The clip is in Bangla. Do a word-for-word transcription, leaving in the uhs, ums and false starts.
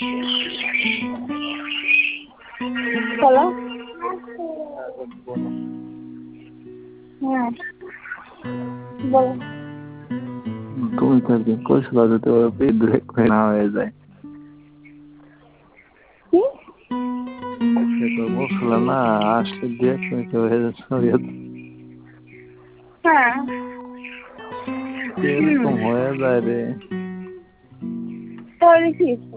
হ্যালো, হ্যাঁ বলো। তুমি তো একদিন কইছিল যে তোর পেট ব্রেক হয়ে না হয়ে যায়। কি সে তো বলছিল না আসলে দু এক মিনিট হয়ে যাচ্ছে। হ্যাঁ এরকম হয়ে যায় রে। তো দেখিস